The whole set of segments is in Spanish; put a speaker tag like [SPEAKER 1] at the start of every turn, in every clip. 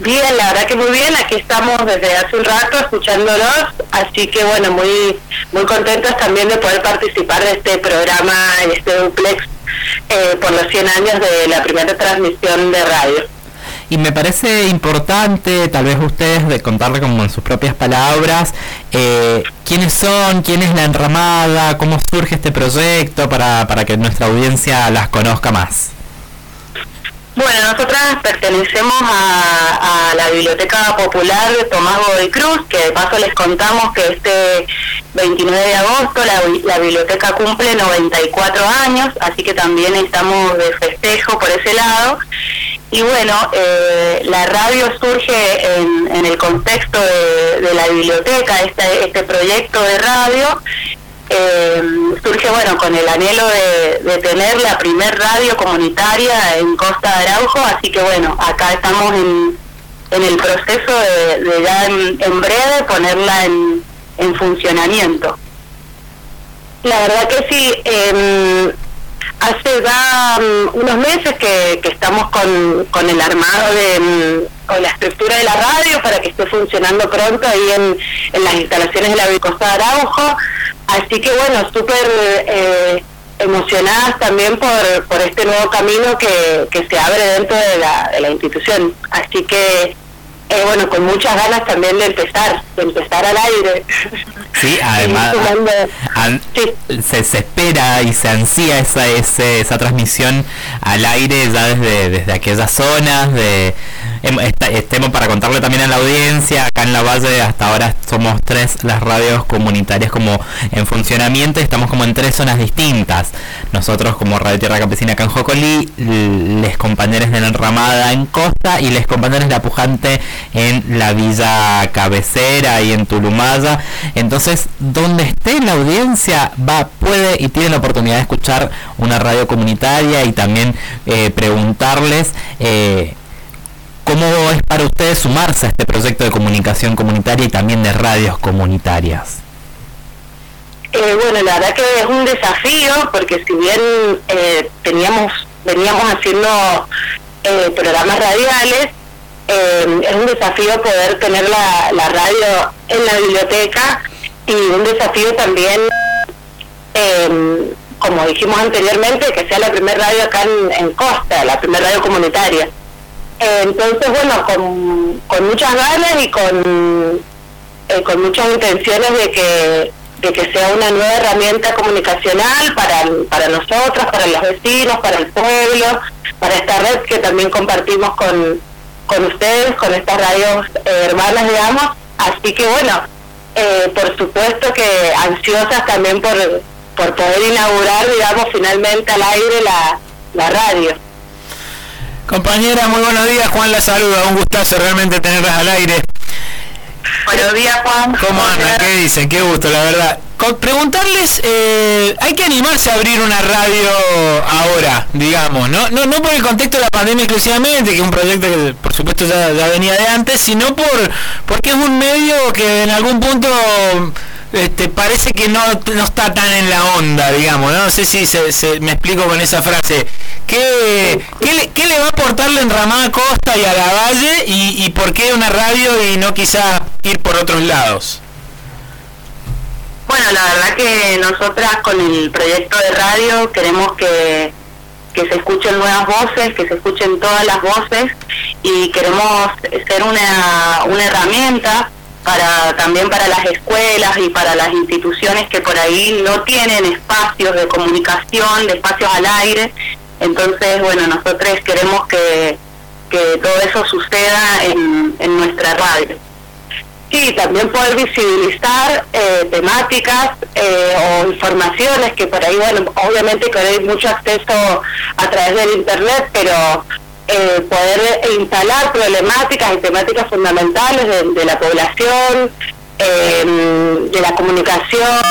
[SPEAKER 1] Bien, la verdad que muy bien, aquí estamos desde hace un rato escuchándolos, así que bueno, muy contentos también de poder participar de este programa, en este duplex, por los 100 años de la primera transmisión de radio.
[SPEAKER 2] Y me parece importante, tal vez ustedes, de contarle como en sus propias palabras, quiénes son, quién es La Enramada, cómo surge este proyecto para que nuestra audiencia las conozca más.
[SPEAKER 1] Bueno, nosotras pertenecemos a la Biblioteca Popular de Tomás Godoy Cruz, que de paso les contamos que este 29 de agosto la biblioteca cumple 94 años, así que también estamos de festejo por ese lado. Y bueno, la radio surge en el contexto de la biblioteca, este proyecto de radio. Surge bueno con el anhelo de tener la primer radio comunitaria en Costa de Araujo, así que bueno, acá estamos en el proceso de ya en breve ponerla en funcionamiento. La verdad que sí, hace ya unos meses que estamos con el armado con la estructura de la radio para que esté funcionando pronto ahí en las instalaciones de la Costa de Araujo. Así que bueno, súper emocionadas también por este nuevo camino que se abre dentro de la institución. Así que bueno, con muchas ganas también de empezar al aire.
[SPEAKER 2] Sí, además se espera y se ansía esa transmisión al aire ya desde aquellas zonas estemos para contarle también a la audiencia. Acá en La Valle hasta ahora somos 3 las radios comunitarias como en funcionamiento, estamos como en 3 zonas distintas. Nosotros como Radio Tierra Campesina acá en Jocolí, les compañeros de La Enramada en Costa y les compañeros de La Pujante en la Villa Cabecera y en Tulumaya. Entonces, donde esté la audiencia puede y tiene la oportunidad de escuchar una radio comunitaria y también preguntarles cómo es para ustedes sumarse a este proyecto de comunicación comunitaria y también de radios comunitarias.
[SPEAKER 1] Bueno, la verdad que es un desafío, porque si bien veníamos haciendo programas radiales, es un desafío poder tener la radio en la biblioteca y un desafío también, como dijimos anteriormente, que sea la primera radio acá en Costa, la primera radio comunitaria. Entonces, bueno, con muchas ganas y con muchas intenciones de que sea una nueva herramienta comunicacional para nosotros, para los vecinos, para el pueblo, para esta red que también compartimos con ustedes, con estas radios hermanas, digamos. Así que bueno, por supuesto que ansiosas también por poder inaugurar, digamos, finalmente al aire la radio.
[SPEAKER 3] Compañera, muy buenos días, Juan la saluda, un gustazo realmente tenerlas al aire.
[SPEAKER 1] Buenos días, Juan.
[SPEAKER 3] ¿Cómo andan? ¿Qué dicen? Qué gusto, la verdad. Preguntarles, hay que animarse a abrir una radio ahora, digamos, no por el contexto de la pandemia exclusivamente, que es un proyecto que por supuesto ya venía de antes, sino porque es un medio que en algún punto parece que no está tan en la onda, digamos, no sé si me explico con esa frase. ¿Qué le va a aportar La Enramada Costa y a La Valle y por qué una radio y no quizá ir por otros lados?
[SPEAKER 1] Bueno, la verdad que nosotras con el proyecto de radio queremos que se escuchen nuevas voces, que se escuchen todas las voces, y queremos ser una herramienta también para las escuelas y para las instituciones que por ahí no tienen espacios de comunicación, de espacios al aire. Entonces, bueno, nosotros queremos que todo eso suceda en nuestra radio. Sí, también poder visibilizar temáticas o informaciones que por ahí, bueno, obviamente que hay mucho acceso a través del internet, pero poder instalar problemáticas y temáticas fundamentales de la población, de la comunicación,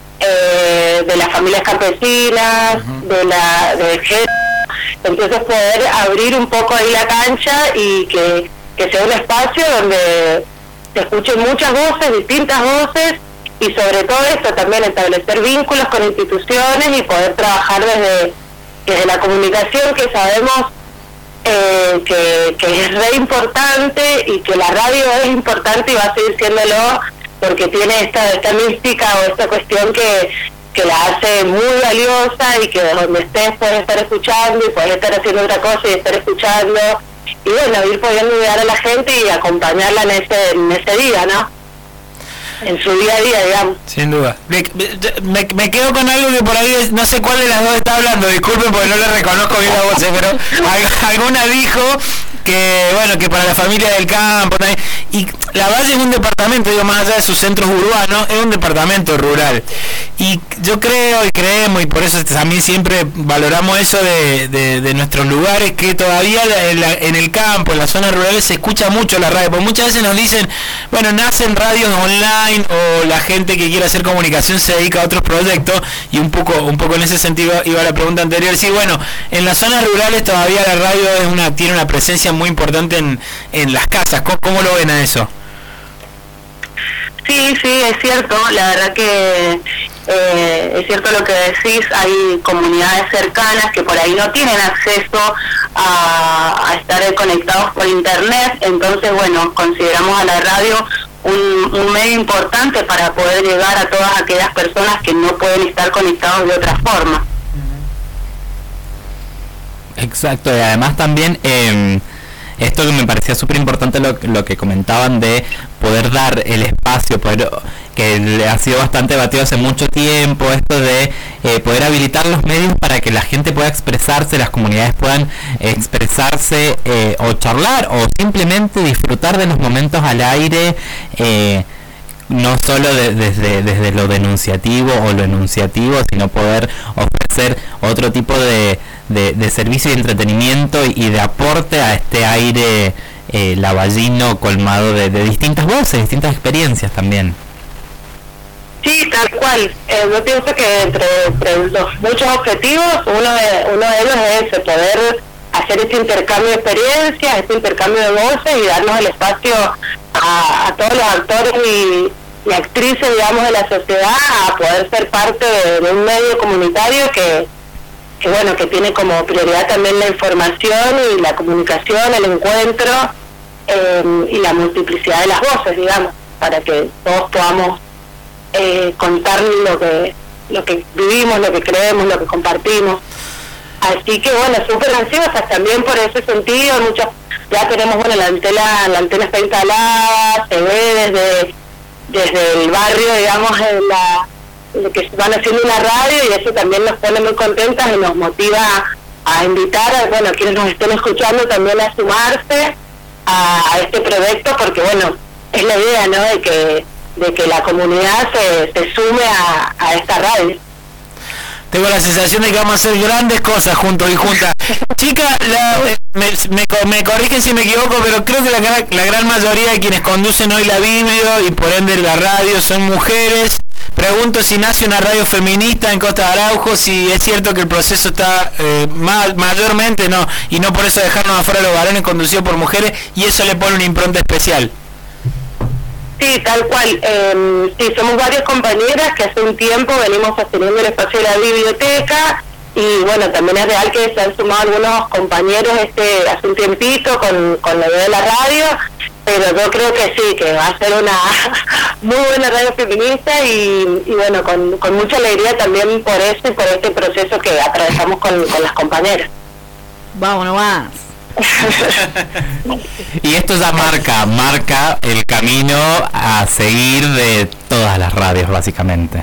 [SPEAKER 1] de las familias campesinas, del género. Entonces poder abrir un poco ahí la cancha y que sea un espacio donde se escuchen muchas voces, distintas voces, y sobre todo esto también establecer vínculos con instituciones y poder trabajar desde la comunicación, que sabemos que es re importante y que la radio es importante y va a seguir siéndolo porque tiene esta mística o esta cuestión que la hace muy valiosa y que donde estés puedes estar escuchando y puedes estar haciendo otra cosa y estar escuchando y bueno, ir pudiendo ayudar a la gente y acompañarla en ese día, ¿no? En su día a día, digamos.
[SPEAKER 3] Sin duda. Me quedo con algo que por ahí no sé cuál de las dos está hablando, disculpen porque no le reconozco bien la voz, pero alguna dijo que bueno, que para la familia del campo y La Valle es un departamento, digo, más allá de sus centros urbanos, es un departamento rural y yo creo y creemos y por eso también siempre valoramos eso de nuestros lugares, que todavía en el campo, en las zonas rurales se escucha mucho la radio, porque muchas veces nos dicen, bueno, nacen radios online o la gente que quiere hacer comunicación se dedica a otros proyectos y un poco en ese sentido iba la pregunta anterior. Sí, bueno, en las zonas rurales todavía la radio tiene una presencia muy importante en las casas. ¿Cómo lo ven a eso?
[SPEAKER 1] Sí, es cierto, la verdad que es cierto lo que decís, hay comunidades cercanas que por ahí no tienen acceso a estar conectados por internet, entonces bueno, consideramos a la radio un medio importante para poder llegar a todas aquellas personas que no pueden estar conectados de otra forma.
[SPEAKER 2] Exacto, y además también esto que me parecía súper importante lo que comentaban de poder dar el espacio, que ha sido bastante debatido hace mucho tiempo, esto de poder habilitar los medios para que la gente pueda expresarse, las comunidades puedan expresarse o charlar o simplemente disfrutar de los momentos al aire, no solo desde lo denunciativo o lo enunciativo, sino poder ofrecer otro tipo de servicio y entretenimiento y de aporte a este aire lavallino colmado de distintas voces, distintas experiencias también.
[SPEAKER 1] Sí, tal cual. Yo pienso que entre los muchos objetivos, uno de ellos es ese, poder hacer este intercambio de experiencias, este intercambio de voces y darnos el espacio a todos los actores y actrices, digamos, de la sociedad a poder ser parte de un medio comunitario que bueno, que tiene como prioridad también la información y la comunicación, el encuentro y la multiplicidad de las voces, digamos, para que todos podamos contar lo que vivimos, lo que creemos, lo que compartimos. Así que bueno, súper ansiosas también por ese sentido. Ya tenemos, bueno, la antena está instalada, se ve desde el barrio, digamos, que van haciendo una radio, y eso también nos pone muy contentas y nos motiva a invitar a, bueno, quienes nos estén escuchando también a sumarse a este proyecto, porque bueno, es la idea, ¿no?, de que la comunidad se sume a esta radio.
[SPEAKER 3] Tengo la sensación de que vamos a hacer grandes cosas juntos y juntas. Chicas, me corrigen si me equivoco, pero creo que la gran mayoría de quienes conducen hoy la Biblia y por ende la radio son mujeres. Pregunto si nace una radio feminista en Costa de Araujo, si es cierto que el proceso está mayormente, no, y no por eso dejarnos afuera los varones, conducido por mujeres, y eso le pone una impronta especial.
[SPEAKER 1] Sí, tal cual. Sí, somos varias compañeras que hace un tiempo venimos sosteniendo el espacio de la biblioteca, y bueno, también es real que se han sumado algunos compañeros hace un tiempito con la idea de la radio, pero yo creo que sí, que va a ser una muy buena radio feminista y bueno, con mucha alegría también por este proceso que atravesamos con las compañeras.
[SPEAKER 4] Vámonos más.
[SPEAKER 2] Y esto ya marca el camino a seguir de todas las radios, básicamente.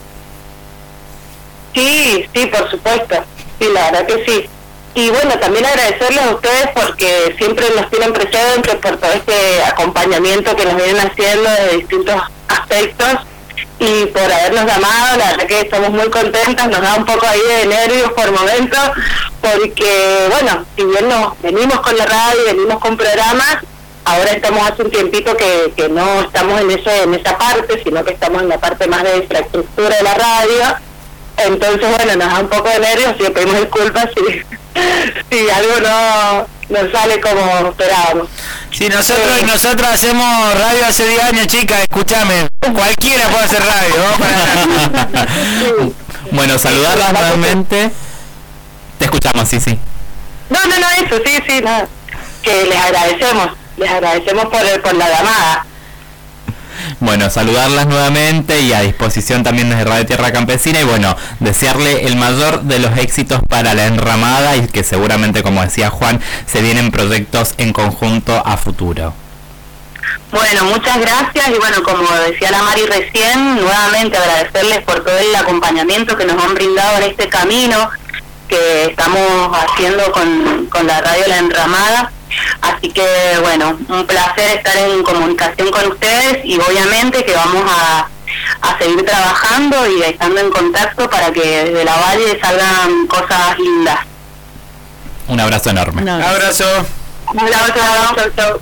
[SPEAKER 1] Sí, por supuesto. Sí, la verdad que sí. Y bueno, también agradecerles a ustedes porque siempre nos tienen presentes por todo este acompañamiento que nos vienen haciendo de distintos aspectos y por habernos llamado. La verdad que estamos muy contentas, nos da un poco ahí de nervios por momentos, porque bueno, si bien nos venimos con la radio, venimos con programas, ahora estamos hace un tiempito que no estamos en esa parte, sino que estamos en la parte más de infraestructura de la radio. Entonces bueno, nos da un poco de nervios y pedimos disculpas si algo no sale como esperábamos.
[SPEAKER 3] Sí, nosotros hacemos radio hace 10 años, chicas, escúchame, cualquiera puede hacer radio, ¿no?
[SPEAKER 2] Bueno, saludarlas nuevamente. Te escuchamos, sí.
[SPEAKER 1] No, eso, sí, no. Que les agradecemos por la llamada.
[SPEAKER 2] Bueno, saludarlas nuevamente y a disposición también desde Radio Tierra Campesina y bueno, desearle el mayor de los éxitos para la enramada y que seguramente, como decía Juan, se vienen proyectos en conjunto a futuro.
[SPEAKER 1] Bueno, muchas gracias y bueno, como decía la Mari recién, nuevamente agradecerles por todo el acompañamiento que nos han brindado en este camino que estamos haciendo con la radio La Enramada. Así que bueno, un placer estar en comunicación con ustedes y obviamente que vamos a seguir trabajando y estando en contacto para que desde la Valle salgan cosas lindas.
[SPEAKER 2] Un abrazo enorme.
[SPEAKER 3] Un abrazo.
[SPEAKER 1] Un abrazo. Chau.